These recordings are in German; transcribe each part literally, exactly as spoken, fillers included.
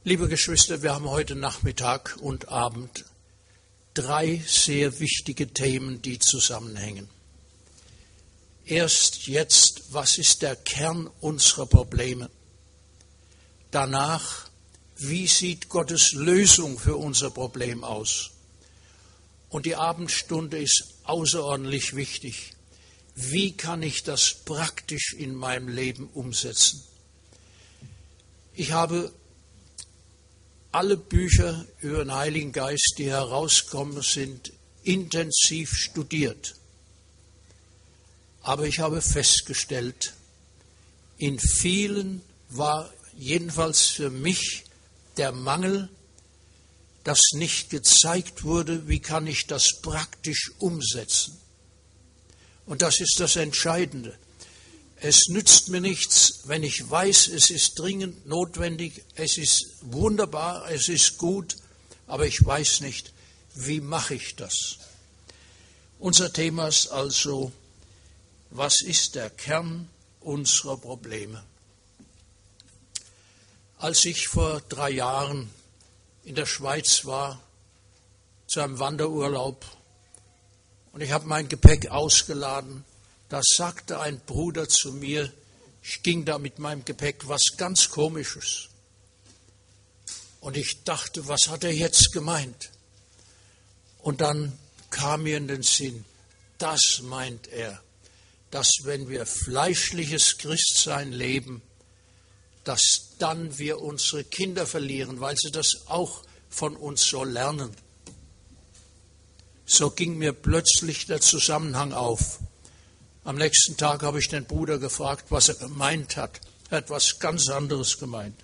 Liebe Geschwister, wir haben heute Nachmittag und Abend drei sehr wichtige Themen, die zusammenhängen. Erst jetzt, was ist der Kern unserer Probleme? Danach, wie sieht Gottes Lösung für unser Problem aus? Und die Abendstunde ist außerordentlich wichtig. Wie kann ich das praktisch in meinem Leben umsetzen? Ich habe alle Bücher über den Heiligen Geist, die herauskommen, sind intensiv studiert. Aber ich habe festgestellt, in vielen war jedenfalls für mich der Mangel, dass nicht gezeigt wurde, wie kann ich das praktisch umsetzen. Und das ist das Entscheidende. Es nützt mir nichts, wenn ich weiß, es ist dringend notwendig, es ist wunderbar, es ist gut, aber ich weiß nicht, wie mache ich das. Unser Thema ist also, was ist der Kern unserer Probleme? Als ich vor drei Jahren in der Schweiz war, zu einem Wanderurlaub, und ich habe mein Gepäck ausgeladen, da sagte ein Bruder zu mir, ich ging da mit meinem Gepäck, was ganz Komisches. Und ich dachte, was hat er jetzt gemeint? Und dann kam mir in den Sinn, das meint er, dass wenn wir fleischliches Christsein leben, dass dann wir unsere Kinder verlieren, weil sie das auch von uns so lernen. So ging mir plötzlich der Zusammenhang auf. Am nächsten Tag habe ich den Bruder gefragt, was er gemeint hat. Er hat etwas ganz anderes gemeint.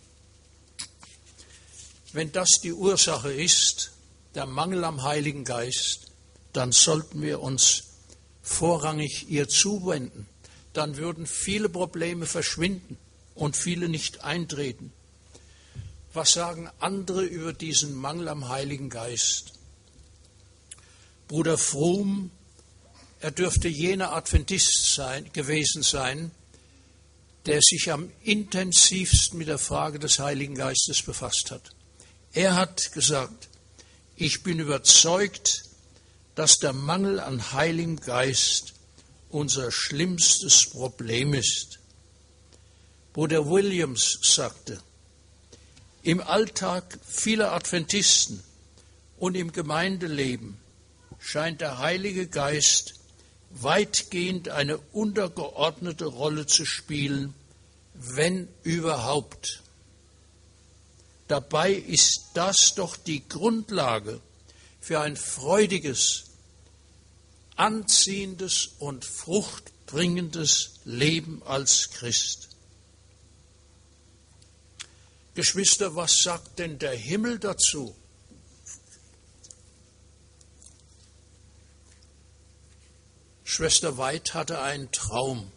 Wenn das die Ursache ist, der Mangel am Heiligen Geist, dann sollten wir uns vorrangig ihr zuwenden. Dann würden viele Probleme verschwinden und viele nicht eintreten. Was sagen andere über diesen Mangel am Heiligen Geist? Bruder Fromm, er dürfte jener Adventist sein, gewesen sein, der sich am intensivsten mit der Frage des Heiligen Geistes befasst hat. Er hat gesagt, ich bin überzeugt, dass der Mangel an Heiligem Geist unser schlimmstes Problem ist. Bruder Williams sagte, im Alltag vieler Adventisten und im Gemeindeleben scheint der Heilige Geist weitgehend eine untergeordnete Rolle zu spielen, wenn überhaupt. Dabei ist das doch die Grundlage für ein freudiges, anziehendes und fruchtbringendes Leben als Christ. Geschwister, was sagt denn der Himmel dazu? Schwester White hatte einen Traum.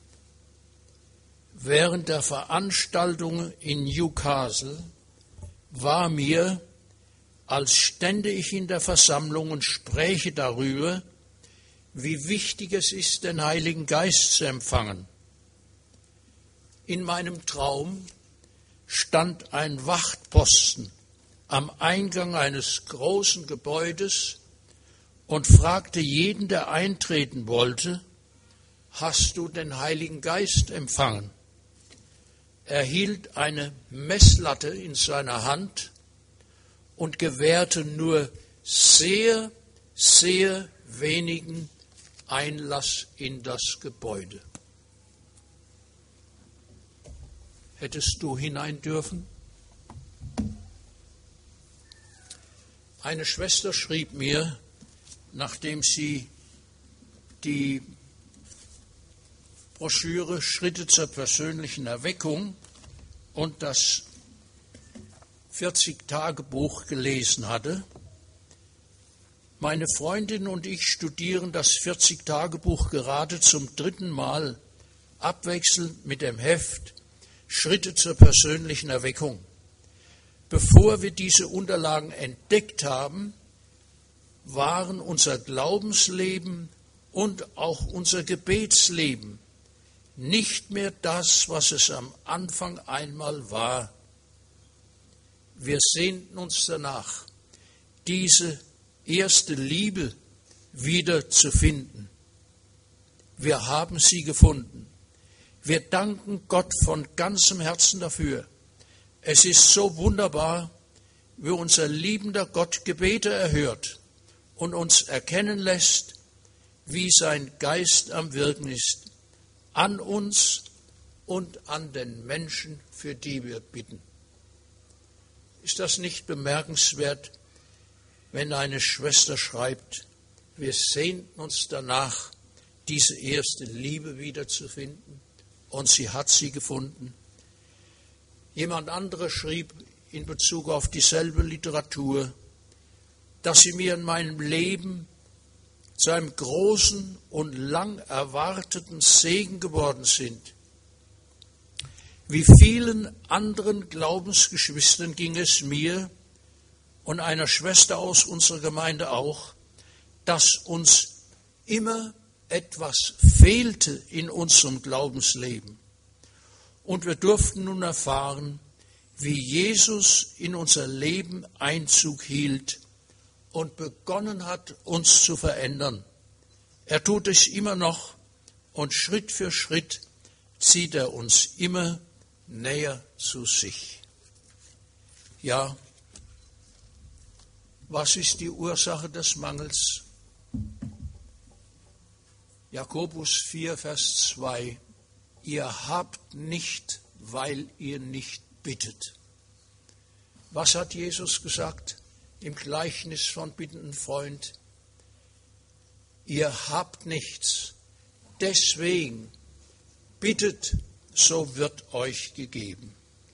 Während der Veranstaltung in Newcastle war mir, als stände ich in der Versammlung und spräche darüber, wie wichtig es ist, den Heiligen Geist zu empfangen. In meinem Traum stand ein Wachtposten am Eingang eines großen Gebäudes und fragte jeden, der eintreten wollte, hast du den Heiligen Geist empfangen? Er hielt eine Messlatte in seiner Hand und gewährte nur sehr, sehr wenigen Einlass in das Gebäude. Hättest du hinein dürfen? Eine Schwester schrieb mir, nachdem sie die Broschüre Schritte zur persönlichen Erweckung und das vierzig-Tage-Buch gelesen hatte. Meine Freundin und ich studieren das vierzig-Tage-Buch gerade zum dritten Mal, abwechselnd mit dem Heft Schritte zur persönlichen Erweckung. Bevor wir diese Unterlagen entdeckt haben, waren unser Glaubensleben und auch unser Gebetsleben nicht mehr das, was es am Anfang einmal war. Wir sehnten uns danach, diese erste Liebe wieder zu finden. Wir haben sie gefunden. Wir danken Gott von ganzem Herzen dafür. Es ist so wunderbar, wie unser liebender Gott Gebete erhört und uns erkennen lässt, wie sein Geist am Wirken ist, an uns und an den Menschen, für die wir bitten. Ist das nicht bemerkenswert, wenn eine Schwester schreibt, wir sehnten uns danach, diese erste Liebe wiederzufinden, und sie hat sie gefunden. Jemand anderes schrieb in Bezug auf dieselbe Literatur, dass sie mir in meinem Leben zu einem großen und lang erwarteten Segen geworden sind. Wie vielen anderen Glaubensgeschwistern ging es mir und einer Schwester aus unserer Gemeinde auch, dass uns immer etwas fehlte in unserem Glaubensleben. Und wir durften nun erfahren, wie Jesus in unser Leben Einzug hielt und begonnen hat, uns zu verändern. Er tut es immer noch und Schritt für Schritt zieht er uns immer näher zu sich. Ja, was ist die Ursache des Mangels? Jakobus vier, Vers zwei. Ihr habt nicht, weil ihr nicht bittet. Was hat Jesus gesagt im Gleichnis von bittenden Freund? Ihr habt nichts, deswegen bittet, so wird euch gegeben.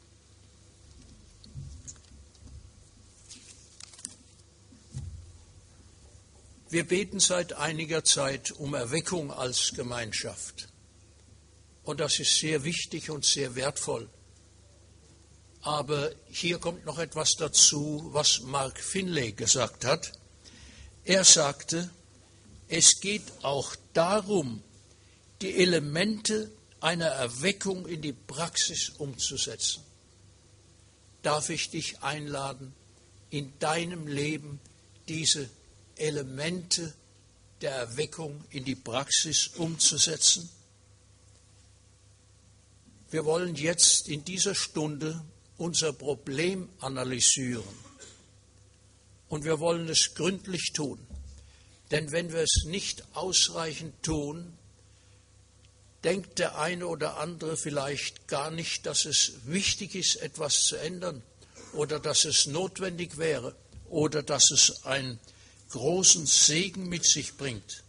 Wir beten seit einiger Zeit um Erweckung als Gemeinschaft. Und das ist sehr wichtig und sehr wertvoll. Aber hier kommt noch etwas dazu, was Mark Finlay gesagt hat. Er sagte, es geht auch darum, die Elemente einer Erweckung in die Praxis umzusetzen. Darf ich dich einladen, in deinem Leben diese Elemente der Erweckung in die Praxis umzusetzen? Wir wollen jetzt in dieser Stunde unser Problem analysieren. Und wir wollen es gründlich tun. Denn wenn wir es nicht ausreichend tun, denkt der eine oder andere vielleicht gar nicht, dass es wichtig ist, etwas zu ändern oder dass es notwendig wäre oder dass es einen großen Segen mit sich bringt.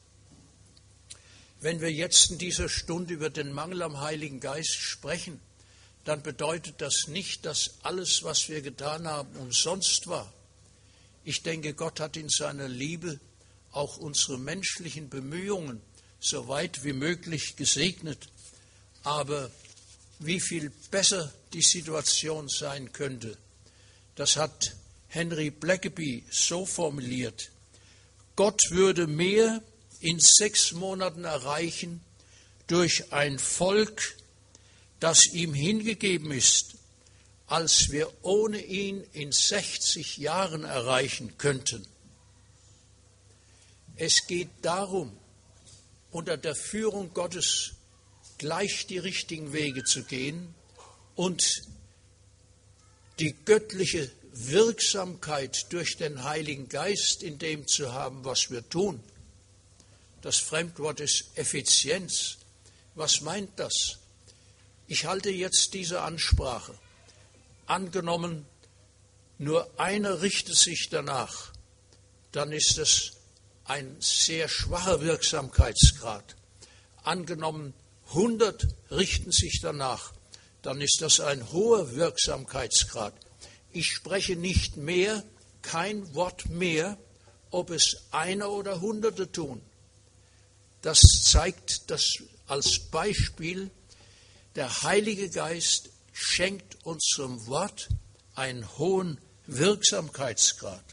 Wenn wir jetzt in dieser Stunde über den Mangel am Heiligen Geist sprechen, dann bedeutet das nicht, dass alles, was wir getan haben, umsonst war. Ich denke, Gott hat in seiner Liebe auch unsere menschlichen Bemühungen so weit wie möglich gesegnet. Aber wie viel besser die Situation sein könnte, das hat Henry Blackaby so formuliert: Gott würde mehr in sechs Monaten erreichen durch ein Volk, das ihm hingegeben ist, als wir ohne ihn in sechzig Jahren erreichen könnten. Es geht darum, unter der Führung Gottes gleich die richtigen Wege zu gehen und die göttliche Wirksamkeit durch den Heiligen Geist in dem zu haben, was wir tun. Das Fremdwort ist Effizienz. Was meint das? Ich halte jetzt diese Ansprache. Angenommen, nur einer richtet sich danach, dann ist es ein sehr schwacher Wirksamkeitsgrad. Angenommen, hundert richten sich danach, dann ist das ein hoher Wirksamkeitsgrad. Ich spreche nicht mehr, kein Wort mehr, ob es einer oder Hunderte tun. Das zeigt das als Beispiel, der Heilige Geist schenkt unserem Wort einen hohen Wirksamkeitsgrad.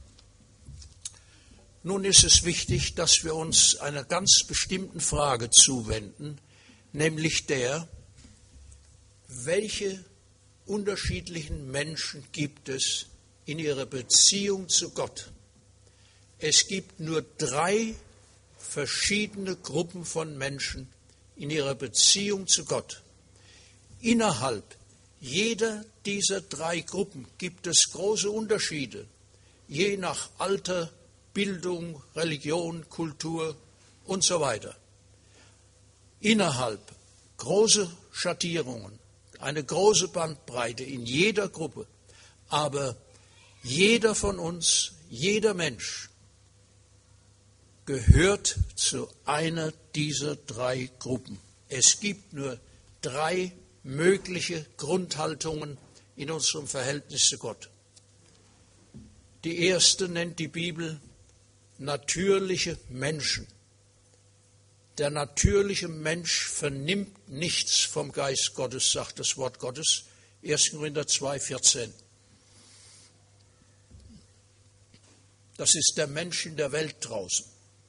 Nun ist es wichtig, dass wir uns einer ganz bestimmten Frage zuwenden, nämlich der, welche unterschiedlichen Menschen gibt es in ihrer Beziehung zu Gott? Es gibt nur drei verschiedene Gruppen von Menschen in ihrer Beziehung zu Gott. Innerhalb jeder dieser drei Gruppen gibt es große Unterschiede, je nach Alter, Bildung, Religion, Kultur und so weiter. Innerhalb große Schattierungen, eine große Bandbreite in jeder Gruppe, aber jeder von uns, jeder Mensch gehört zu einer dieser drei Gruppen. Es gibt nur drei mögliche Grundhaltungen in unserem Verhältnis zu Gott. Die erste nennt die Bibel natürliche Menschen. Der natürliche Mensch vernimmt nichts vom Geist Gottes, sagt das Wort Gottes, erster Korinther zwei, vierzehn. Das ist der Mensch in der Welt draußen.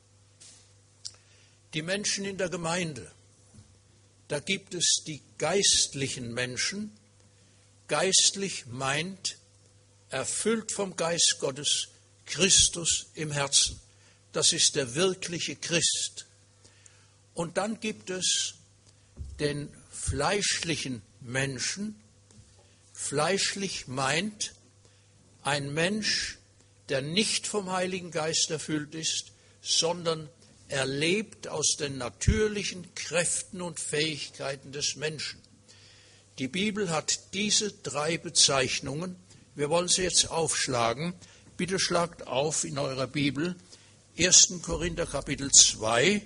Die Menschen in der Gemeinde, da gibt es die geistlichen Menschen. Geistlich meint, erfüllt vom Geist Gottes, Christus im Herzen. Das ist der wirkliche Christ. Und dann gibt es den fleischlichen Menschen. Fleischlich meint ein Mensch, der nicht vom Heiligen Geist erfüllt ist, sondern er lebt aus den natürlichen Kräften und Fähigkeiten des Menschen. Die Bibel hat diese drei Bezeichnungen. Wir wollen sie jetzt aufschlagen. Bitte schlagt auf in eurer Bibel erster Korinther Kapitel zwei.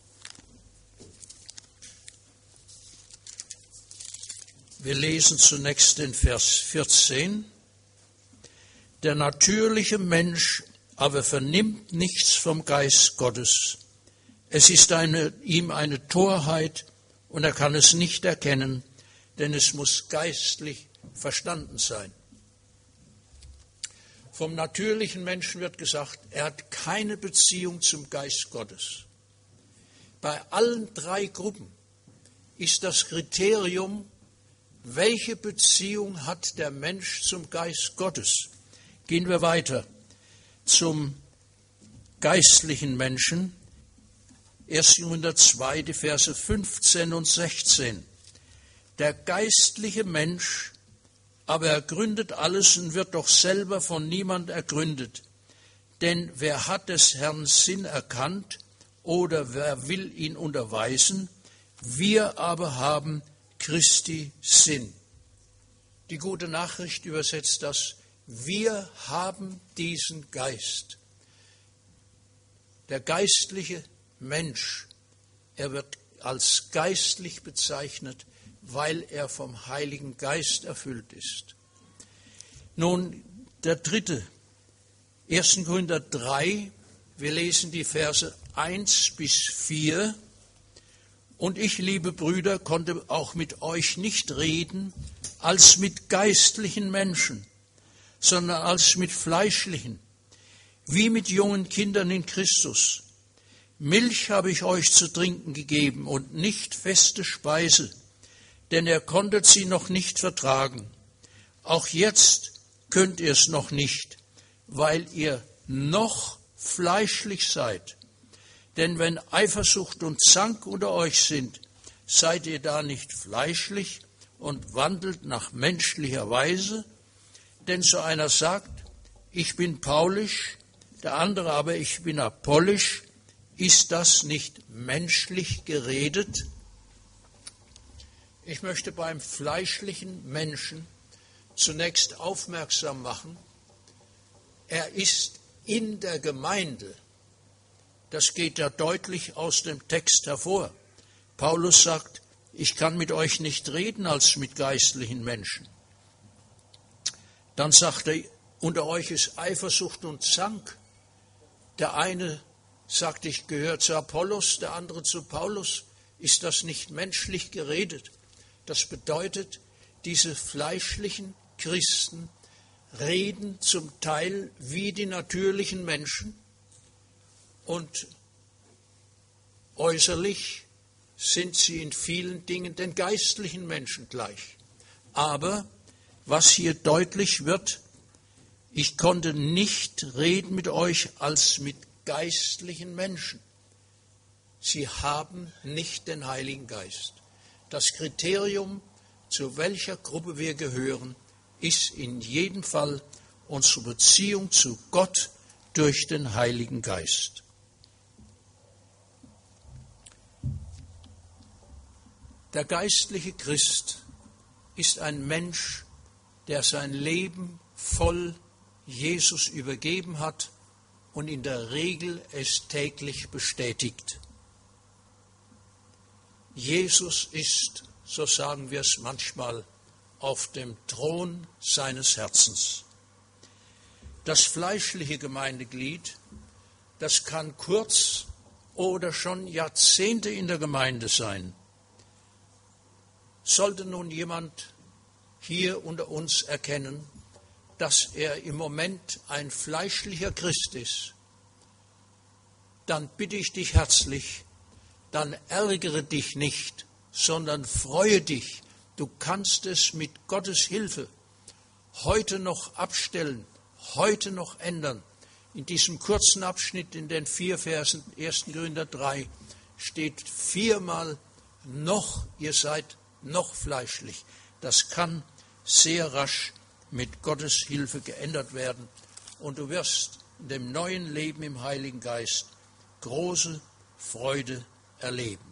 Wir lesen zunächst den Vers vierzehn. Der natürliche Mensch aber vernimmt nichts vom Geist Gottes. Es ist eine, ihm eine Torheit und er kann es nicht erkennen, denn es muss geistlich verstanden sein. Vom natürlichen Menschen wird gesagt, er hat keine Beziehung zum Geist Gottes. Bei allen drei Gruppen ist das Kriterium, welche Beziehung hat der Mensch zum Geist Gottes? Gehen wir weiter zum geistlichen Menschen. erster Korinther zwei, die Verse fünfzehn und sechzehn. Der geistliche Mensch aber ergründet alles und wird doch selber von niemand ergründet. Denn wer hat des Herrn Sinn erkannt oder wer will ihn unterweisen? Wir aber haben Christi Sinn. Die gute Nachricht übersetzt das: Wir haben diesen Geist. Der geistliche Mensch, er wird als geistlich bezeichnet, weil er vom Heiligen Geist erfüllt ist. Nun, der dritte, erster Korinther drei, wir lesen die Verse eins bis vier. Und ich, liebe Brüder, konnte auch mit euch nicht reden als mit geistlichen Menschen, sondern als mit fleischlichen, wie mit jungen Kindern in Christus. Milch habe ich euch zu trinken gegeben und nicht feste Speise, denn ihr konntet sie noch nicht vertragen. Auch jetzt könnt ihr es noch nicht, weil ihr noch fleischlich seid. Denn wenn Eifersucht und Zank unter euch sind, seid ihr da nicht fleischlich und wandelt nach menschlicher Weise? Denn so einer sagt, ich bin paulisch, der andere aber, ich bin apollisch. Ist das nicht menschlich geredet? Ich möchte beim fleischlichen Menschen zunächst aufmerksam machen, er ist in der Gemeinde. Das geht ja deutlich aus dem Text hervor. Paulus sagt, ich kann mit euch nicht reden als mit geistlichen Menschen. Dann sagt er, unter euch ist Eifersucht und Zank. Der eine sagt, ich gehöre zu Apollos, der andere zu Paulus. Ist das nicht menschlich geredet? Das bedeutet, diese fleischlichen Christen reden zum Teil wie die natürlichen Menschen und äußerlich sind sie in vielen Dingen den geistlichen Menschen gleich. Aber was hier deutlich wird: Ich konnte nicht reden mit euch als mit geistlichen Menschen. Sie haben nicht den Heiligen Geist. Das Kriterium, zu welcher Gruppe wir gehören, ist in jedem Fall unsere Beziehung zu Gott durch den Heiligen Geist. Der geistliche Christ ist ein Mensch, der sein Leben voll Jesus übergeben hat und in der Regel es täglich bestätigt. Jesus ist, so sagen wir es manchmal, auf dem Thron seines Herzens. Das fleischliche Gemeindeglied, das kann kurz oder schon Jahrzehnte in der Gemeinde sein. Sollte nun jemand hier unter uns erkennen, dass er im Moment ein fleischlicher Christ ist, dann bitte ich dich herzlich, dann ärgere dich nicht, sondern freue dich. Du kannst es mit Gottes Hilfe heute noch abstellen, heute noch ändern. In diesem kurzen Abschnitt in den vier Versen ersten Korinther drei steht viermal noch, ihr seid noch fleischlich. Das kann sehr rasch mit Gottes Hilfe geändert werden und du wirst in dem neuen Leben im Heiligen Geist große Freude erleben.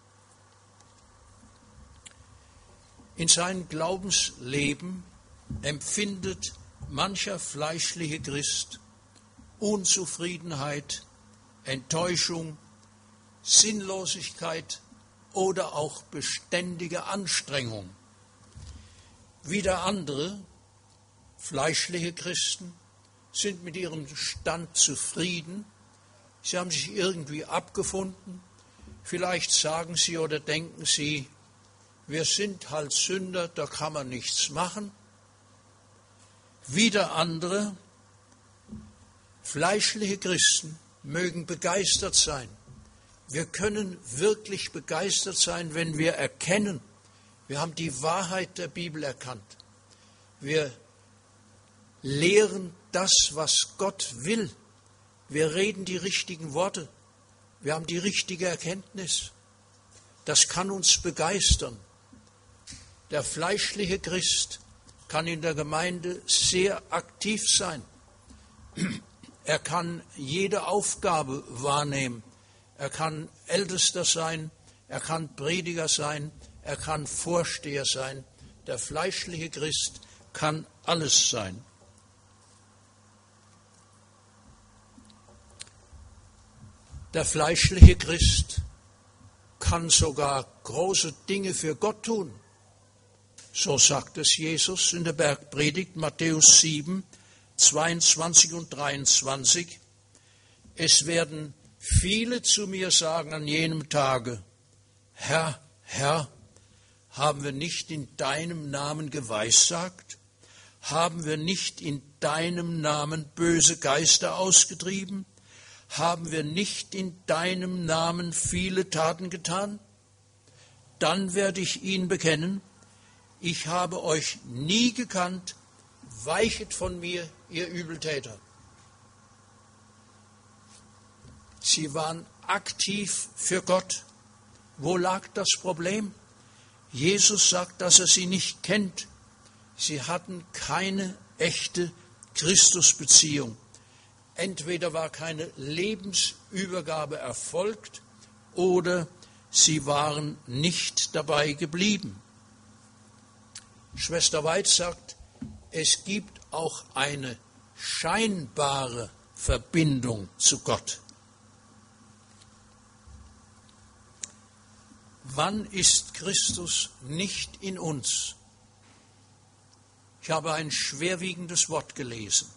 In seinem Glaubensleben empfindet mancher fleischliche Christ Unzufriedenheit, Enttäuschung, Sinnlosigkeit oder auch beständige Anstrengung. Wieder andere, fleischliche Christen, sind mit ihrem Stand zufrieden. Sie haben sich irgendwie abgefunden. Vielleicht sagen sie oder denken sie, wir sind halt Sünder, da kann man nichts machen. Wieder andere, fleischliche Christen, mögen begeistert sein. Wir können wirklich begeistert sein, wenn wir erkennen, wir haben die Wahrheit der Bibel erkannt. Wir lehren das, was Gott will. Wir reden die richtigen Worte. Wir haben die richtige Erkenntnis. Das kann uns begeistern. Der fleischliche Christ kann in der Gemeinde sehr aktiv sein. Er kann jede Aufgabe wahrnehmen. Er kann Ältester sein, er kann Prediger sein, er kann Vorsteher sein. Der fleischliche Christ kann alles sein. Der fleischliche Christ kann sogar große Dinge für Gott tun. So sagt es Jesus in der Bergpredigt, Matthäus sieben, zweiundzwanzig und dreiundzwanzig. Es werden viele zu mir sagen an jenem Tage, Herr, Herr, haben wir nicht in deinem Namen geweissagt? Haben wir nicht in deinem Namen böse Geister ausgetrieben? Haben wir nicht in deinem Namen viele Taten getan? Dann werde ich ihnen bekennen, ich habe euch nie gekannt, weichet von mir, ihr Übeltäter. Sie waren aktiv für Gott. Wo lag das Problem? Jesus sagt, dass er sie nicht kennt. Sie hatten keine echte Christusbeziehung. Entweder war keine Lebensübergabe erfolgt oder sie waren nicht dabei geblieben. Schwester Weitz sagt, es gibt auch eine scheinbare Verbindung zu Gott. Wann ist Christus nicht in uns? Ich habe ein schwerwiegendes Wort gelesen.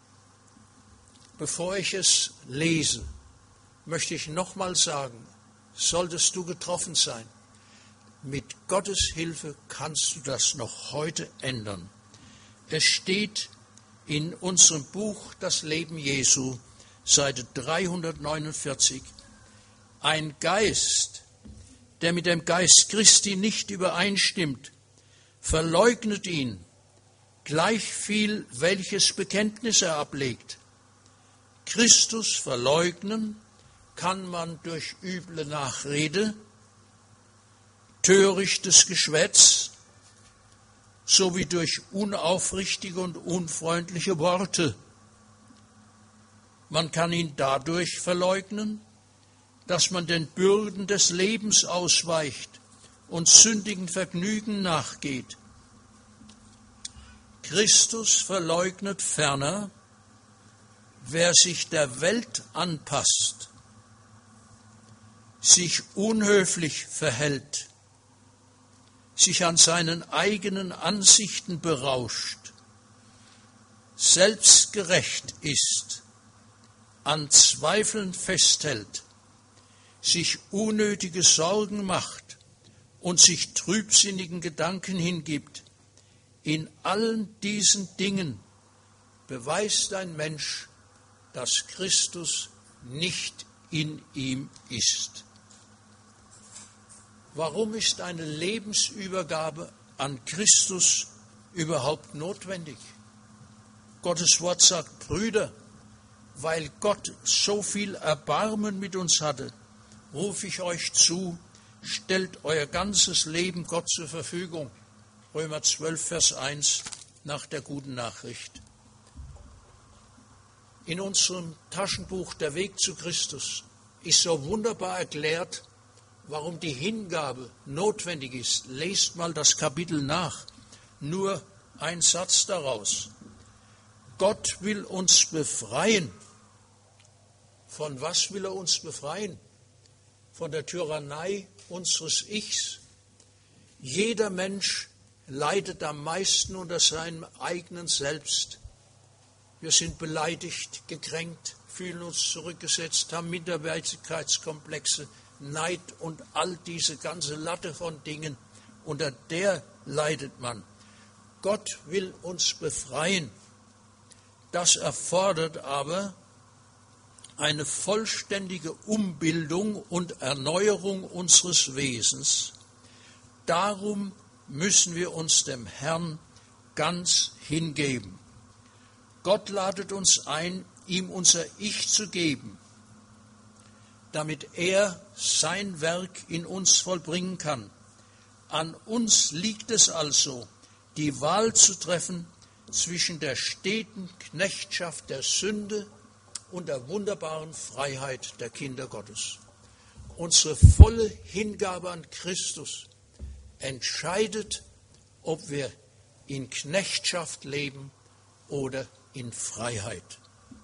Bevor ich es lese, möchte ich nochmal sagen, solltest du getroffen sein, mit Gottes Hilfe kannst du das noch heute ändern. Es steht in unserem Buch Das Leben Jesu, Seite dreihundertneunundvierzig, ein Geist, der mit dem Geist Christi nicht übereinstimmt, verleugnet ihn. gleich viel, welches Bekenntnis er ablegt. Christus verleugnen kann man durch üble Nachrede, törichtes Geschwätz sowie durch unaufrichtige und unfreundliche Worte. Man kann ihn dadurch verleugnen, dass man den Bürden des Lebens ausweicht und sündigen Vergnügen nachgeht. Christus verleugnet ferner, wer sich der Welt anpasst, sich unhöflich verhält, sich an seinen eigenen Ansichten berauscht, selbstgerecht ist, an Zweifeln festhält, sich unnötige Sorgen macht und sich trübsinnigen Gedanken hingibt. In allen diesen Dingen beweist ein Mensch, dass Christus nicht in ihm ist. Warum ist eine Lebensübergabe an Christus überhaupt notwendig? Gottes Wort sagt, Brüder, weil Gott so viel Erbarmen mit uns hatte, rufe ich euch zu, stellt euer ganzes Leben Gott zur Verfügung. Römer zwölf, Vers eins nach der guten Nachricht. In unserem Taschenbuch Der Weg zu Christus ist so wunderbar erklärt, warum die Hingabe notwendig ist. Lest mal das Kapitel nach. Nur ein Satz daraus. Gott will uns befreien. Von was will er uns befreien? Von der Tyrannei unseres Ichs. Jeder Mensch leidet am meisten unter seinem eigenen Selbst. Wir sind beleidigt, gekränkt, fühlen uns zurückgesetzt, haben Minderwertigkeitskomplexe, Neid und all diese ganze Latte von Dingen, unter der leidet man. Gott will uns befreien. Das erfordert aber eine vollständige Umbildung und Erneuerung unseres Wesens. Darum müssen wir uns dem Herrn ganz hingeben. Gott ladet uns ein, ihm unser Ich zu geben, damit er sein Werk in uns vollbringen kann. An uns liegt es also, die Wahl zu treffen zwischen der steten Knechtschaft der Sünde und der wunderbaren Freiheit der Kinder Gottes. Unsere volle Hingabe an Christus entscheidet, ob wir in Knechtschaft leben oder in Freiheit.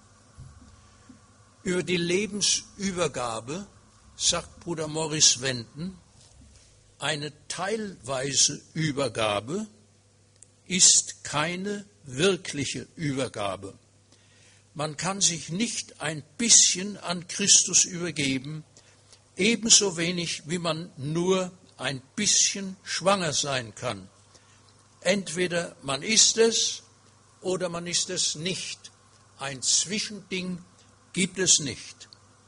Über die Lebensübergabe sagt Bruder Morris Wenden, eine teilweise Übergabe ist keine wirkliche Übergabe. Man kann sich nicht ein bisschen an Christus übergeben, ebenso wenig wie man nur ein bisschen schwanger sein kann. Entweder man ist es oder man ist es nicht. Ein Zwischending gibt es nicht.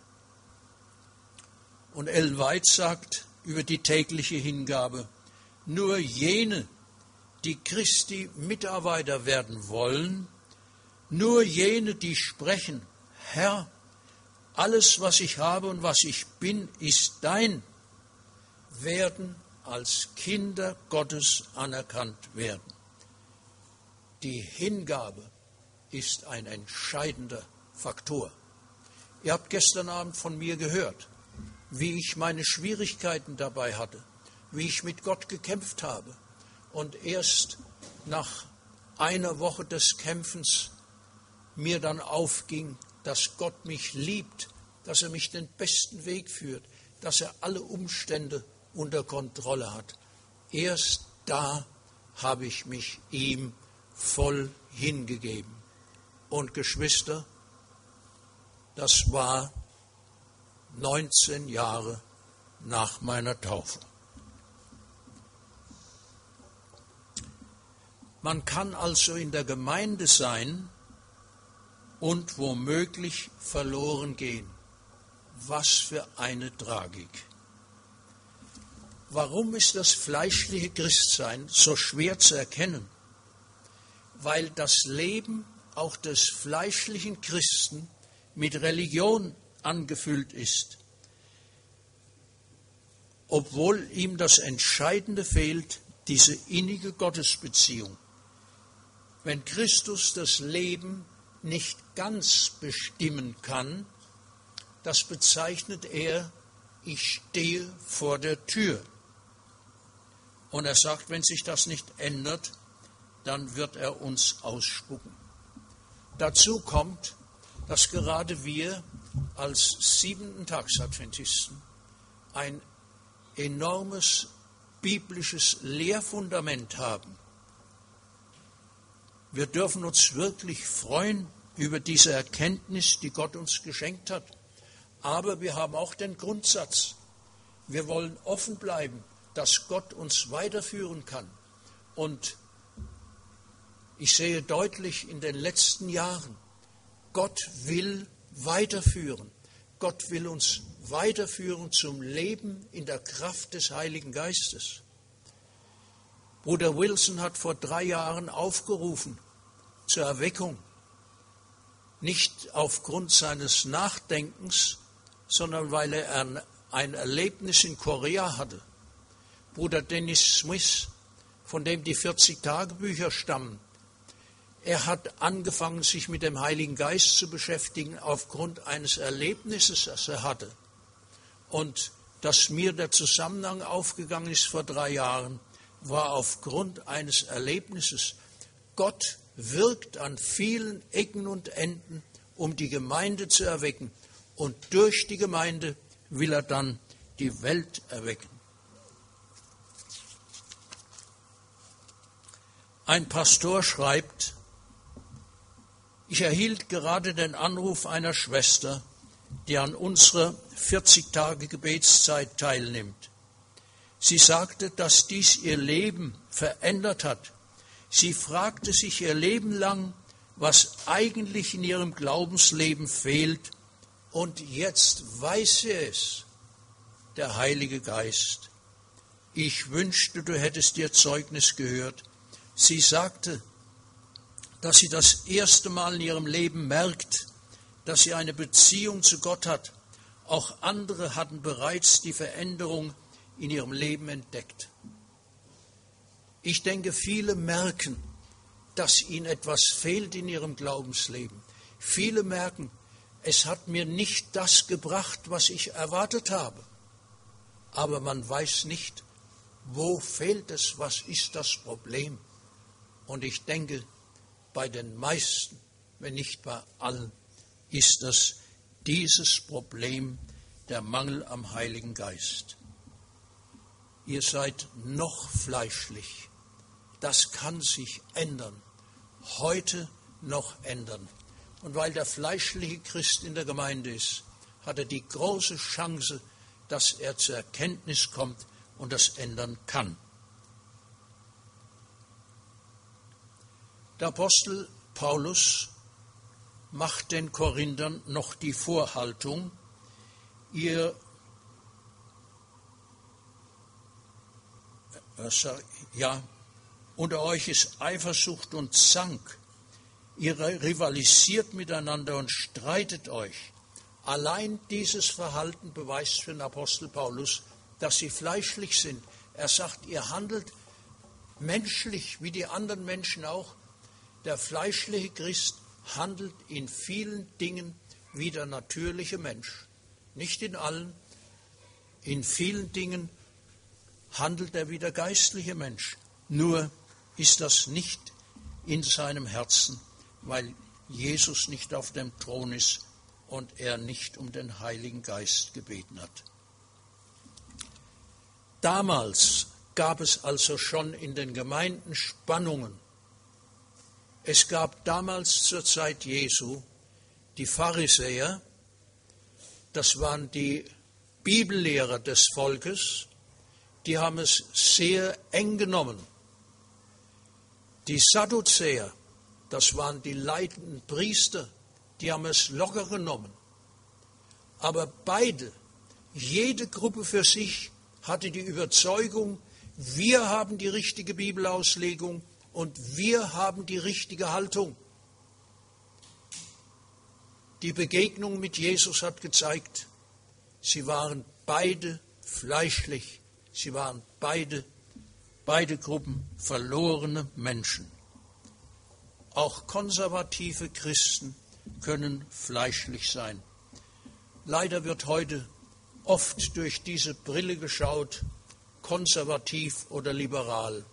Und Ellen White sagt über die tägliche Hingabe, nur jene, die Christi Mitarbeiter werden wollen, nur jene, die sprechen, Herr, alles, was ich habe und was ich bin, ist dein, werden als Kinder Gottes anerkannt werden. Die Hingabe ist ein entscheidender Faktor. Ihr habt gestern Abend von mir gehört, wie ich meine Schwierigkeiten dabei hatte, wie ich mit Gott gekämpft habe. Und erst nach einer Woche des Kämpfens mir dann aufging, dass Gott mich liebt, dass er mich den besten Weg führt, dass er alle Umstände unter Kontrolle hat. Erst da habe ich mich ihm voll hingegeben. Und Geschwister, das war neunzehn Jahre nach meiner Taufe. Man kann also in der Gemeinde sein und womöglich verloren gehen. Was für eine Tragik. Warum ist das fleischliche Christsein so schwer zu erkennen? weil das Leben auch des fleischlichen Christen mit Religion angefüllt ist, obwohl ihm das Entscheidende fehlt, diese innige Gottesbeziehung. Wenn Christus das Leben nicht ganz bestimmen kann, das bezeichnet er, ich stehe vor der Tür. Und er sagt, wenn sich das nicht ändert, dann wird er uns ausspucken. Dazu kommt, dass gerade wir als Siebenten-Tags-Adventisten ein enormes biblisches Lehrfundament haben. Wir dürfen uns wirklich freuen über diese Erkenntnis, die Gott uns geschenkt hat. Aber wir haben auch den Grundsatz, wir wollen offen bleiben, dass Gott uns weiterführen kann. Und ich sehe deutlich in den letzten Jahren, Gott will weiterführen. Gott will uns weiterführen zum Leben in der Kraft des Heiligen Geistes. Bruder Wilson hat vor drei Jahren aufgerufen zur Erweckung, nicht aufgrund seines Nachdenkens, sondern weil er ein Erlebnis in Korea hatte. Bruder Dennis Smith, von dem die vierzig-Tage-Bücher stammen, er hat angefangen, sich mit dem Heiligen Geist zu beschäftigen aufgrund eines Erlebnisses, das er hatte. Und dass mir der Zusammenhang aufgegangen ist vor drei Jahren, war aufgrund eines Erlebnisses. Gott wirkt an vielen Ecken und Enden, um die Gemeinde zu erwecken. Und durch die Gemeinde will er dann die Welt erwecken. Ein Pastor schreibt, ich erhielt gerade den Anruf einer Schwester, die an unserer vierzig-Tage-Gebetszeit teilnimmt. Sie sagte, dass dies ihr Leben verändert hat. Sie fragte sich ihr Leben lang, was eigentlich in ihrem Glaubensleben fehlt, und jetzt weiß sie es, der Heilige Geist. Ich wünschte, du hättest ihr Zeugnis gehört. Sie sagte, dass sie das erste Mal in ihrem Leben merkt, dass sie eine Beziehung zu Gott hat. Auch andere hatten bereits die Veränderung in ihrem Leben entdeckt. Ich denke, viele merken, dass ihnen etwas fehlt in ihrem Glaubensleben. Viele merken, es hat mir nicht das gebracht, was ich erwartet habe. Aber man weiß nicht, wo fehlt es, was ist das Problem. Und ich denke, bei den meisten, wenn nicht bei allen, ist das dieses Problem, der Mangel am Heiligen Geist. Ihr seid noch fleischlich. Das kann sich ändern. Heute noch ändern. Und weil der fleischliche Christ in der Gemeinde ist, hat er die große Chance, dass er zur Erkenntnis kommt und das ändern kann. Der Apostel Paulus macht den Korinthern noch die Vorhaltung, ihr ja, unter euch ist Eifersucht und Zank, ihr rivalisiert miteinander und streitet euch. Allein dieses Verhalten beweist für den Apostel Paulus, dass sie fleischlich sind. Er sagt, ihr handelt menschlich, wie die anderen Menschen auch. Der fleischliche Christ handelt in vielen Dingen wie der natürliche Mensch. Nicht in allen, in vielen Dingen handelt er wie der geistliche Mensch. Nur ist das nicht in seinem Herzen, weil Jesus nicht auf dem Thron ist und er nicht um den Heiligen Geist gebeten hat. Damals gab es also schon in den Gemeinden Spannungen. Es gab damals zur Zeit Jesu die Pharisäer, das waren die Bibellehrer des Volkes, die haben es sehr eng genommen. Die Sadduzäer, das waren die leitenden Priester, die haben es locker genommen. Aber beide, jede Gruppe für sich, hatte die Überzeugung, wir haben die richtige Bibelauslegung und wir haben die richtige Haltung. Die Begegnung mit Jesus hat gezeigt, sie waren beide fleischlich, sie waren beide, beide Gruppen verlorene Menschen. Auch konservative Christen können fleischlich sein. Leider wird heute oft durch diese Brille geschaut, konservativ oder liberal.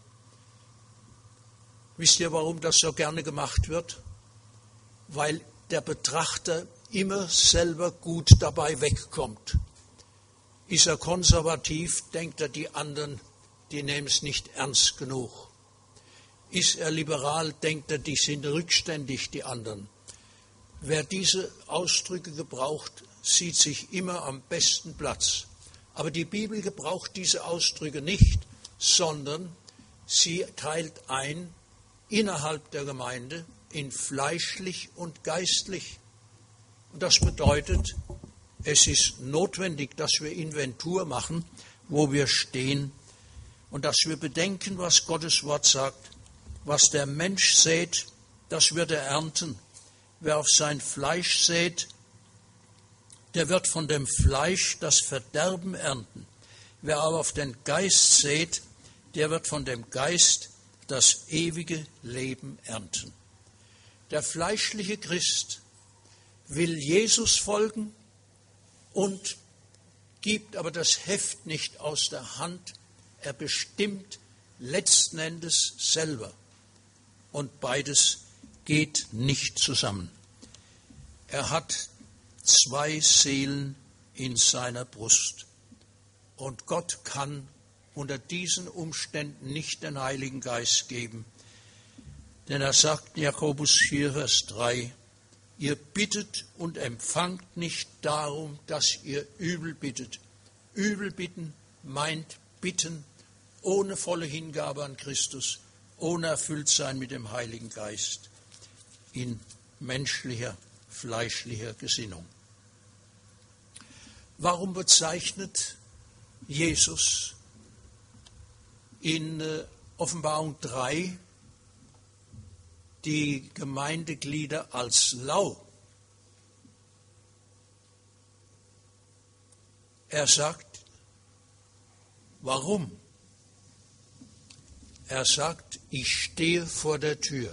Wisst ihr, warum das so gerne gemacht wird? Weil der Betrachter immer selber gut dabei wegkommt. Ist er konservativ, denkt er, die anderen, die nehmen es nicht ernst genug. Ist er liberal, denkt er, die sind rückständig, die anderen. Wer diese Ausdrücke gebraucht, sieht sich immer am besten Platz. Aber die Bibel gebraucht diese Ausdrücke nicht, sondern sie teilt ein innerhalb der Gemeinde in fleischlich und geistlich. Und das bedeutet, es ist notwendig, dass wir Inventur machen, wo wir stehen und dass wir bedenken, was Gottes Wort sagt. Was der Mensch sät, das wird er ernten. Wer auf sein Fleisch sät, der wird von dem Fleisch das Verderben ernten. Wer aber auf den Geist sät, der wird von dem Geist das ewige Leben ernten. Der fleischliche Christ will Jesus folgen und gibt aber das Heft nicht aus der Hand. Er bestimmt letzten Endes selber. Und beides geht nicht zusammen. Er hat zwei Seelen in seiner Brust. Und Gott kann unter diesen Umständen nicht den Heiligen Geist geben. Denn er sagt in Jakobus vier, Vers drei, ihr bittet und empfangt nicht darum, dass ihr übel bittet. Übel bitten meint bitten ohne volle Hingabe an Christus, ohne erfüllt sein mit dem Heiligen Geist, in menschlicher, fleischlicher Gesinnung. Warum bezeichnet Jesus in Offenbarung drei die Gemeindeglieder als lau? Er sagt, warum? Er sagt, ich stehe vor der Tür.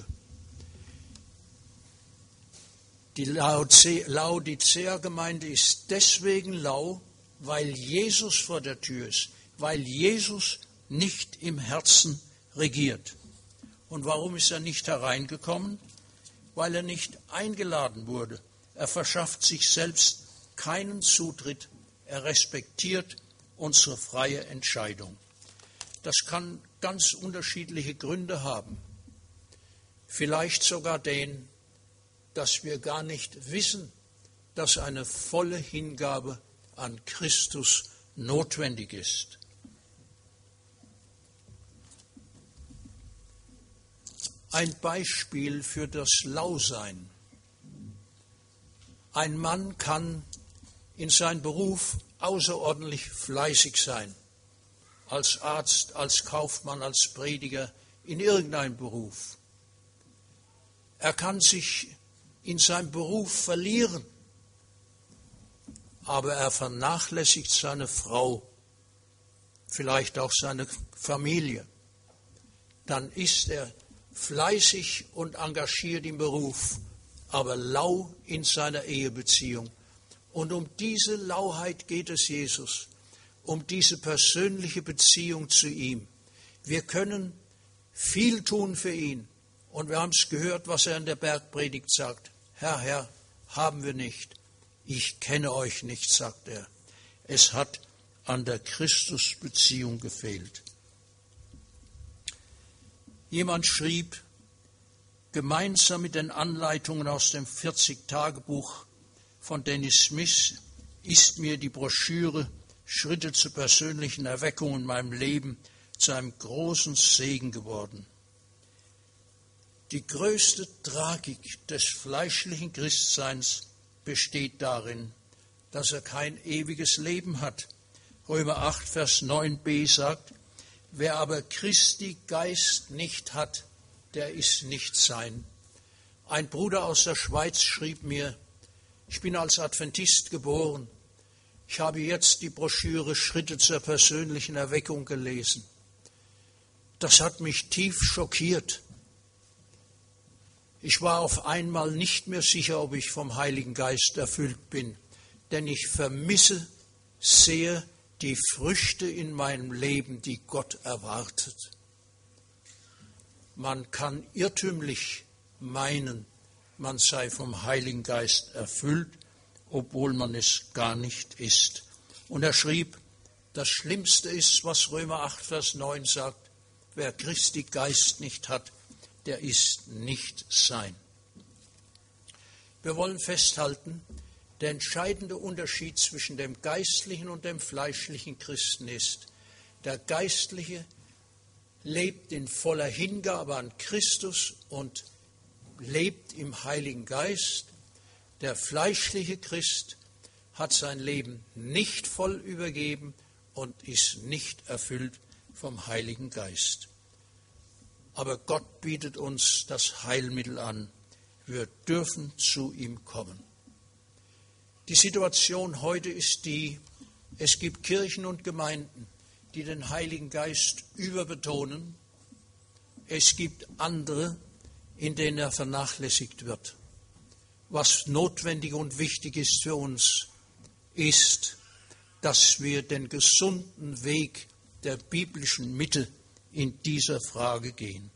Die Laodicea-Gemeinde ist deswegen lau, weil Jesus vor der Tür ist, weil Jesus nicht im Herzen regiert. Und warum ist er nicht hereingekommen? Weil er nicht eingeladen wurde. Er verschafft sich selbst keinen Zutritt. Er respektiert unsere freie Entscheidung. Das kann ganz unterschiedliche Gründe haben. Vielleicht sogar den, dass wir gar nicht wissen, dass eine volle Hingabe an Christus notwendig ist. Ein Beispiel für das Lausein. Ein Mann kann in seinem Beruf außerordentlich fleißig sein. Als Arzt, als Kaufmann, als Prediger, in irgendeinem Beruf. Er kann sich in seinem Beruf verlieren, aber er vernachlässigt seine Frau, vielleicht auch seine Familie. Dann ist er fleißig und engagiert im Beruf, aber lau in seiner Ehebeziehung. Und um diese Lauheit geht es Jesus, um diese persönliche Beziehung zu ihm. Wir können viel tun für ihn. Und wir haben es gehört, was er in der Bergpredigt sagt. Herr, Herr, haben wir nicht. Ich kenne euch nicht, sagt er. Es hat an der Christusbeziehung gefehlt. Jemand schrieb, gemeinsam mit den Anleitungen aus dem vierzig-Tage-Buch von Dennis Smith ist mir die Broschüre Schritte zur persönlichen Erweckung in meinem Leben zu einem großen Segen geworden. Die größte Tragik des fleischlichen Christseins besteht darin, dass er kein ewiges Leben hat. Römer acht, Vers neun b sagt, wer aber Christi Geist nicht hat, der ist nicht sein. Ein Bruder aus der Schweiz schrieb mir, ich bin als Adventist geboren. Ich habe jetzt die Broschüre Schritte zur persönlichen Erweckung gelesen. Das hat mich tief schockiert. Ich war auf einmal nicht mehr sicher, ob ich vom Heiligen Geist erfüllt bin, denn ich vermisse sehr die Früchte in meinem Leben, die Gott erwartet. Man kann irrtümlich meinen, man sei vom Heiligen Geist erfüllt, obwohl man es gar nicht ist. Und er schrieb, das Schlimmste ist, was Römer acht, Vers neun sagt, wer Christi Geist nicht hat, der ist nicht sein. Wir wollen festhalten, der entscheidende Unterschied zwischen dem geistlichen und dem fleischlichen Christen ist, der Geistliche lebt in voller Hingabe an Christus und lebt im Heiligen Geist. Der fleischliche Christ hat sein Leben nicht voll übergeben und ist nicht erfüllt vom Heiligen Geist. Aber Gott bietet uns das Heilmittel an. Wir dürfen zu ihm kommen. Die Situation heute ist die, es gibt Kirchen und Gemeinden, die den Heiligen Geist überbetonen. Es gibt andere, in denen er vernachlässigt wird. Was notwendig und wichtig ist für uns, ist, dass wir den gesunden Weg der biblischen Mitte in dieser Frage gehen.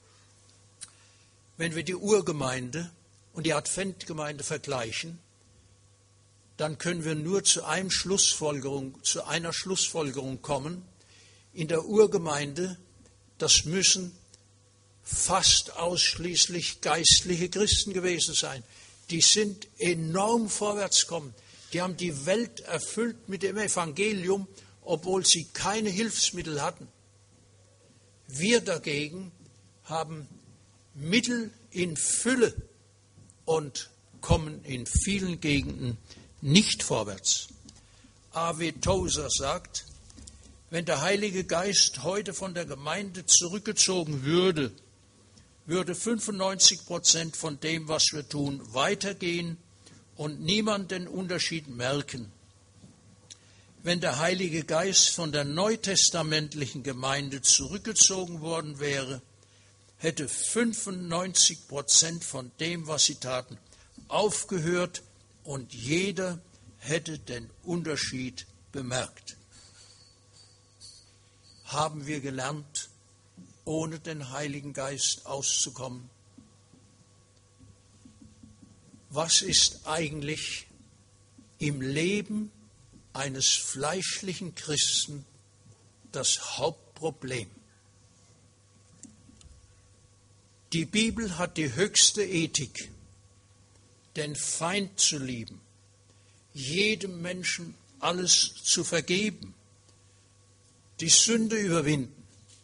Wenn wir die Urgemeinde und die Adventgemeinde vergleichen, dann können wir nur zu, einem Schlussfolgerung, zu einer Schlussfolgerung kommen. In der Urgemeinde, das müssen fast ausschließlich geistliche Christen gewesen sein. Die sind enorm vorwärts gekommen. Die haben die Welt erfüllt mit dem Evangelium, obwohl sie keine Hilfsmittel hatten. Wir dagegen haben Mittel in Fülle und kommen in vielen Gegenden nicht vorwärts. A W Tozer sagt, wenn der Heilige Geist heute von der Gemeinde zurückgezogen würde, würde fünfundneunzig Prozent von dem, was wir tun, weitergehen und niemand den Unterschied merken. Wenn der Heilige Geist von der neutestamentlichen Gemeinde zurückgezogen worden wäre, hätte fünfundneunzig Prozent von dem, was sie taten, aufgehört und jeder hätte den Unterschied bemerkt. Haben wir gelernt, ohne den Heiligen Geist auszukommen? Was ist eigentlich im Leben eines fleischlichen Christen das Hauptproblem? Die Bibel hat die höchste Ethik, den Feind zu lieben, jedem Menschen alles zu vergeben, die Sünde überwinden.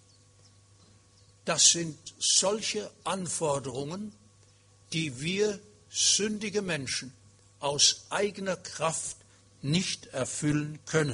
Das sind solche Anforderungen, die wir sündige Menschen aus eigener Kraft nicht erfüllen können.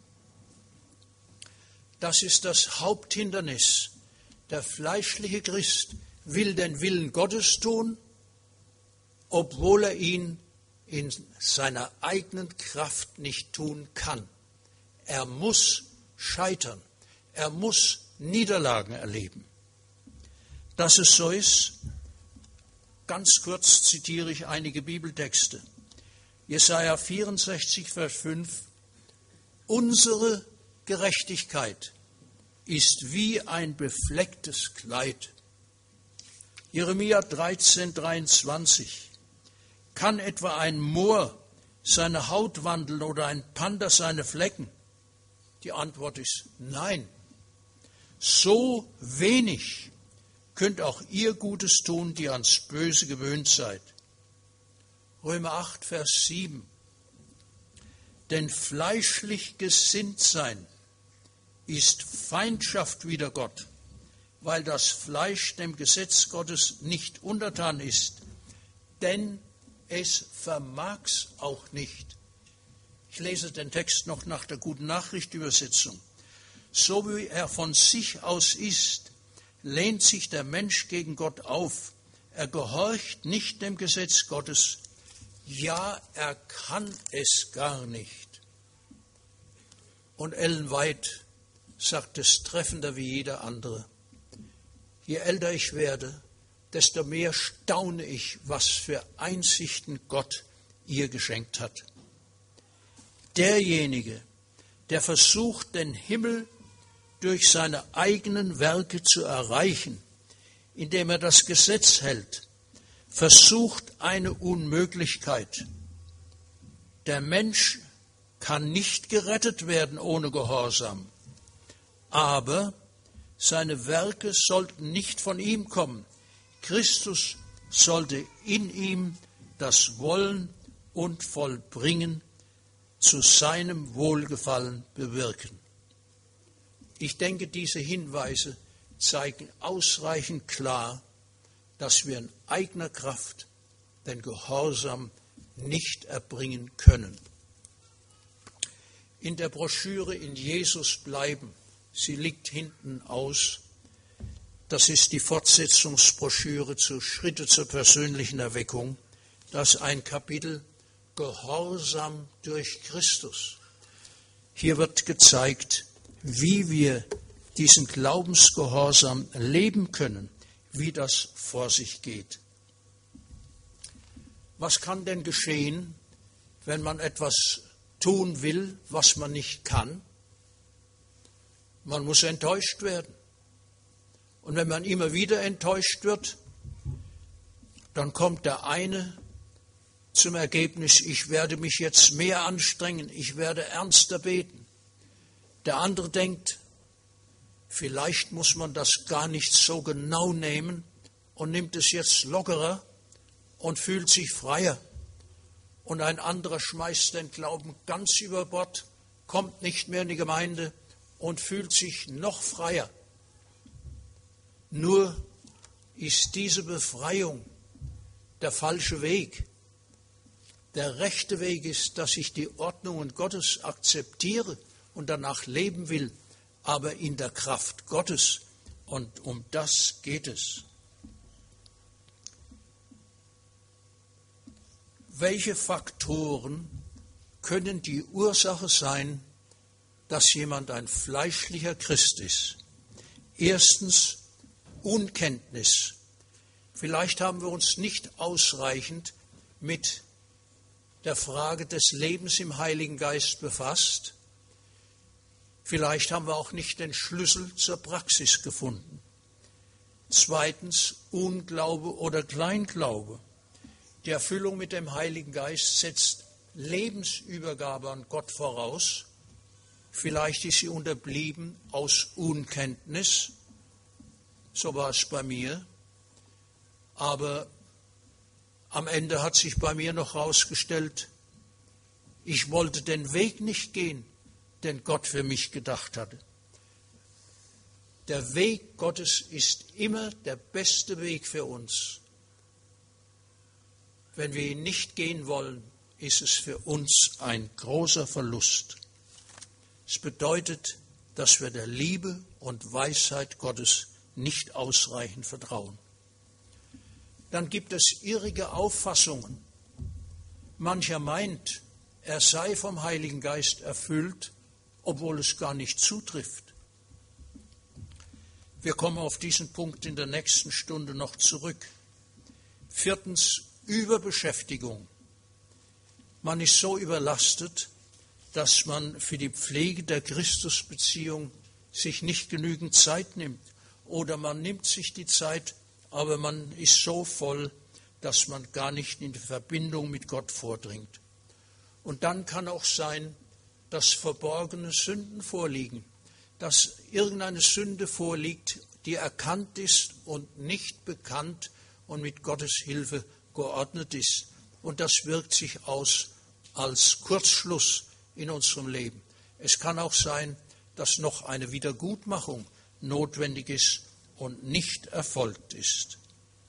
Das ist das Haupthindernis. Der fleischliche Christ will den Willen Gottes tun, obwohl er ihn in seiner eigenen Kraft nicht tun kann. Er muss scheitern. Er muss Niederlagen erleben. Dass es so ist, ganz kurz zitiere ich einige Bibeltexte. Jesaja vierundsechzig, Vers fünf. Unsere Gerechtigkeit ist wie ein beflecktes Kleid. Jeremia dreizehn, dreiundzwanzig. Kann etwa ein Moor seine Haut wandeln oder ein Panther seine Flecken? Die Antwort ist nein. So wenig könnt auch ihr Gutes tun, die ans Böse gewöhnt seid. Römer acht, Vers sieben. Denn fleischlich gesinnt sein ist Feindschaft wider Gott, weil das Fleisch dem Gesetz Gottes nicht untertan ist, denn es vermag's auch nicht. Ich lese den Text noch nach der Guten Nachricht Übersetzung. So wie er von sich aus ist, lehnt sich der Mensch gegen Gott auf. Er gehorcht nicht dem Gesetz Gottes. Ja, er kann es gar nicht. Und Ellen White sagt es treffender wie jeder andere. Je älter ich werde, desto mehr staune ich, was für Einsichten Gott ihr geschenkt hat. Derjenige, der versucht, den Himmel durch seine eigenen Werke zu erreichen, indem er das Gesetz hält, versucht eine Unmöglichkeit. Der Mensch kann nicht gerettet werden ohne Gehorsam, aber seine Werke sollten nicht von ihm kommen. Christus sollte in ihm das Wollen und Vollbringen zu seinem Wohlgefallen bewirken. Ich denke, diese Hinweise zeigen ausreichend klar, dass wir in eigener Kraft den Gehorsam nicht erbringen können. In der Broschüre In Jesus bleiben, sie liegt hinten aus, das ist die Fortsetzungsbroschüre zu Schritte zur persönlichen Erweckung, das ist ein Kapitel Gehorsam durch Christus. Hier wird gezeigt, wie wir diesen Glaubensgehorsam leben können, wie das vor sich geht. Was kann denn geschehen, wenn man etwas tun will, was man nicht kann? Man muss enttäuscht werden. Und wenn man immer wieder enttäuscht wird, dann kommt der eine zum Ergebnis, ich werde mich jetzt mehr anstrengen, ich werde ernster beten. Der andere denkt, vielleicht muss man das gar nicht so genau nehmen und nimmt es jetzt lockerer und fühlt sich freier. Und ein anderer schmeißt den Glauben ganz über Bord, kommt nicht mehr in die Gemeinde und fühlt sich noch freier. Nur ist diese Befreiung der falsche Weg. Der rechte Weg ist, dass ich die Ordnungen Gottes akzeptiere und danach leben will, aber in der Kraft Gottes. Und um das geht es. Welche Faktoren können die Ursache sein, dass jemand ein fleischlicher Christ ist? Erstens Unkenntnis. Vielleicht haben wir uns nicht ausreichend mit der Frage des Lebens im Heiligen Geist befasst. Vielleicht haben wir auch nicht den Schlüssel zur Praxis gefunden. Zweitens Unglaube oder Kleinglaube. Die Erfüllung mit dem Heiligen Geist setzt Lebensübergabe an Gott voraus. Vielleicht ist sie unterblieben aus Unkenntnis. So war es bei mir. Aber am Ende hat sich bei mir noch herausgestellt, ich wollte den Weg nicht gehen, den Gott für mich gedacht hatte. Der Weg Gottes ist immer der beste Weg für uns. Wenn wir ihn nicht gehen wollen, ist es für uns ein großer Verlust. Es bedeutet, dass wir der Liebe und Weisheit Gottes nicht ausreichend vertrauen. Dann gibt es irrige Auffassungen. Mancher meint, er sei vom Heiligen Geist erfüllt, obwohl es gar nicht zutrifft. Wir kommen auf diesen Punkt in der nächsten Stunde noch zurück. Viertens, Überbeschäftigung. Man ist so überlastet, dass man für die Pflege der Christusbeziehung sich nicht genügend Zeit nimmt. Oder man nimmt sich die Zeit, aber man ist so voll, dass man gar nicht in die Verbindung mit Gott vordringt. Und dann kann auch sein, dass verborgene Sünden vorliegen, dass irgendeine Sünde vorliegt, die erkannt ist und nicht bekannt und mit Gottes Hilfe geordnet ist. Und das wirkt sich aus als Kurzschluss in unserem Leben. Es kann auch sein, dass noch eine Wiedergutmachung notwendig ist und nicht erfolgt ist.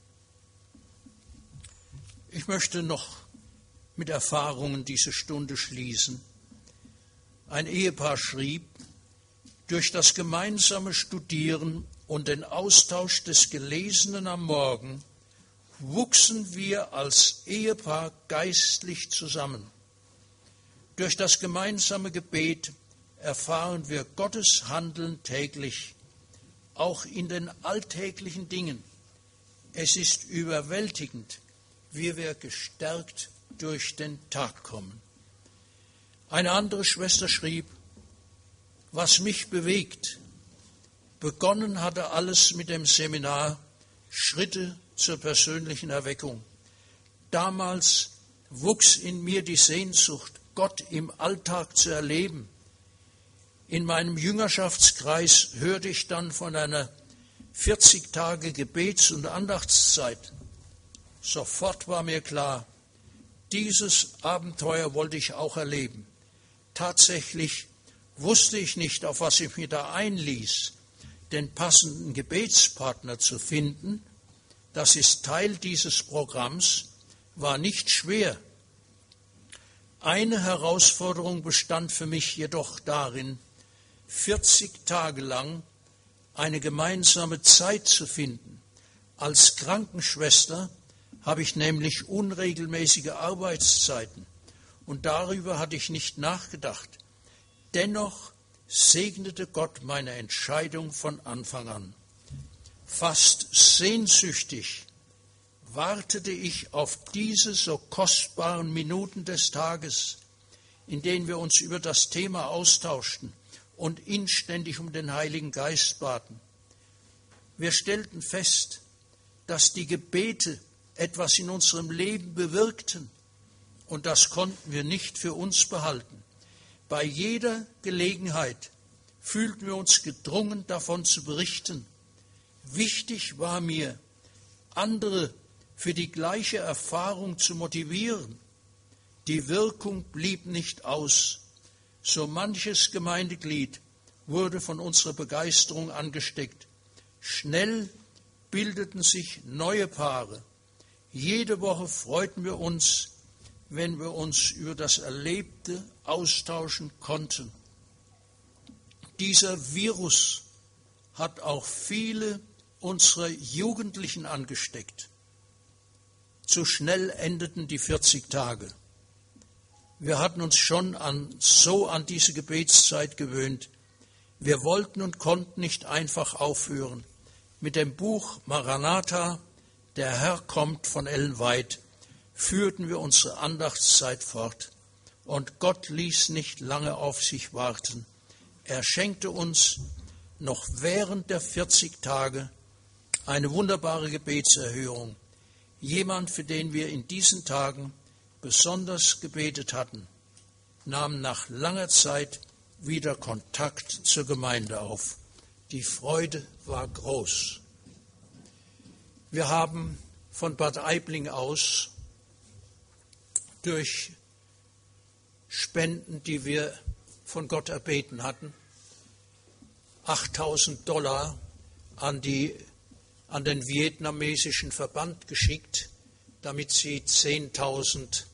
Ich möchte noch mit Erfahrungen diese Stunde schließen. Ein Ehepaar schrieb, durch das gemeinsame Studieren und den Austausch des Gelesenen am Morgen wuchsen wir als Ehepaar geistlich zusammen. Durch das gemeinsame Gebet erfahren wir Gottes Handeln täglich, auch in den alltäglichen Dingen. Es ist überwältigend, wie wir gestärkt durch den Tag kommen. Eine andere Schwester schrieb, was mich bewegt. Begonnen hatte alles mit dem Seminar Schritte zur persönlichen Erweckung. Damals wuchs in mir die Sehnsucht, Gott im Alltag zu erleben. In meinem Jüngerschaftskreis hörte ich dann von einer vierzig Tage Gebets- und Andachtszeit. Sofort war mir klar, dieses Abenteuer wollte ich auch erleben. Tatsächlich wusste ich nicht, auf was ich mich da einließ, den passenden Gebetspartner zu finden. Das ist Teil dieses Programms, war nicht schwer. Eine Herausforderung bestand für mich jedoch darin, vierzig Tage lang eine gemeinsame Zeit zu finden. Als Krankenschwester habe ich nämlich unregelmäßige Arbeitszeiten und darüber hatte ich nicht nachgedacht. Dennoch segnete Gott meine Entscheidung von Anfang an. Fast sehnsüchtig wartete ich auf diese so kostbaren Minuten des Tages, in denen wir uns über das Thema austauschten und inständig um den Heiligen Geist baten. Wir stellten fest, dass die Gebete etwas in unserem Leben bewirkten, und das konnten wir nicht für uns behalten. Bei jeder Gelegenheit fühlten wir uns gedrungen, davon zu berichten. Wichtig war mir, andere für die gleiche Erfahrung zu motivieren. Die Wirkung blieb nicht aus. So manches Gemeindeglied wurde von unserer Begeisterung angesteckt. Schnell bildeten sich neue Paare. Jede Woche freuten wir uns, wenn wir uns über das Erlebte austauschen konnten. Dieser Virus hat auch viele unserer Jugendlichen angesteckt. Zu schnell endeten die vierzig Tage. Wir hatten uns schon an, so an diese Gebetszeit gewöhnt. Wir wollten und konnten nicht einfach aufhören. Mit dem Buch Maranatha, der Herr kommt von Ellen White, führten wir unsere Andachtszeit fort. Und Gott ließ nicht lange auf sich warten. Er schenkte uns noch während der vierzig Tage eine wunderbare Gebetserhörung. Jemand, für den wir in diesen Tagen besonders gebetet hatten, nahm nach langer Zeit wieder Kontakt zur Gemeinde auf. Die Freude war groß. Wir haben von Bad Aibling aus durch Spenden, die wir von Gott erbeten hatten, achttausend Dollar an, die, an den vietnamesischen Verband geschickt, damit sie zehntausend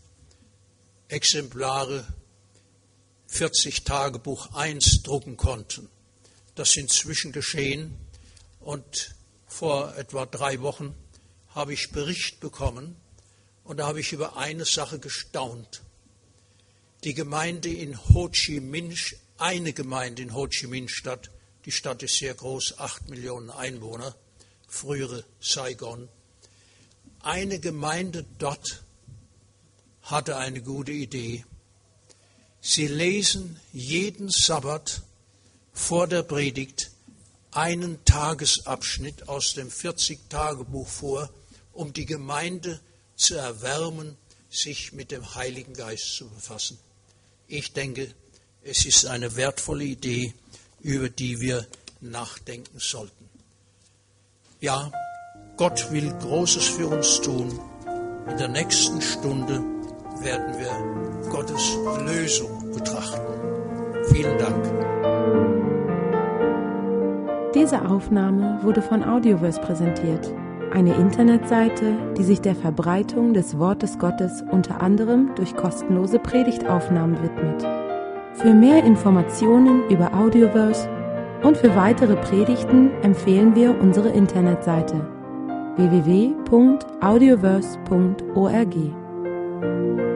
Exemplare vierzig Tagebuch eins drucken konnten. Das ist inzwischen geschehen und vor etwa drei Wochen habe ich Bericht bekommen und da habe ich über eine Sache gestaunt. Die Gemeinde in Ho Chi Minh, eine Gemeinde in Ho Chi Minh Stadt, die Stadt ist sehr groß, acht Millionen Einwohner, frühere Saigon. Eine Gemeinde dort hatte eine gute Idee. Sie lesen jeden Sabbat vor der Predigt einen Tagesabschnitt aus dem vierzig-Tage-Buch vor, um die Gemeinde zu erwärmen, sich mit dem Heiligen Geist zu befassen. Ich denke, es ist eine wertvolle Idee, über die wir nachdenken sollten. Ja, Gott will Großes für uns tun. In der nächsten Stunde werden wir Gottes Lösung betrachten. Vielen Dank. Diese Aufnahme wurde von Audioverse präsentiert, eine Internetseite, die sich der Verbreitung des Wortes Gottes unter anderem durch kostenlose Predigtaufnahmen widmet. Für mehr Informationen über Audioverse Und für weitere Predigten empfehlen wir unsere Internetseite w w w punkt audioverse punkt org.